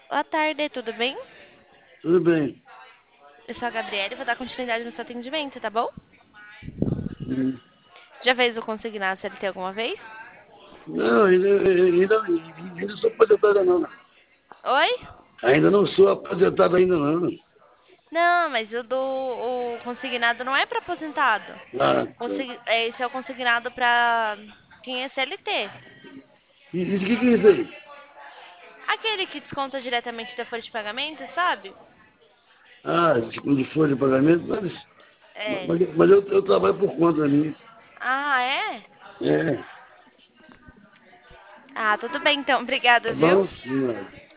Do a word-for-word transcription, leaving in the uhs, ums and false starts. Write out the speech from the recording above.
Boa tarde, tudo bem? Tudo bem. Eu sou a Gabriela e vou dar continuidade no seu atendimento, tá bom? Hum. Já fez o consignado C L T alguma vez? Não, ainda, ainda, ainda sou aposentado não. Oi? Ainda não sou aposentado ainda não. Não, mas o do o consignado não é para aposentado. Ah, tá. Consi- é, esse é o consignado para quem é C L T. E o que, que é isso aí? Aquele que desconta diretamente da folha de pagamento, sabe? Ah, de, de folha de pagamento, mas, É. mas, mas eu, eu trabalho por conta minha. Ah, é? É, Ah, tudo bem então. tá Obrigada, viu? bom? De nada.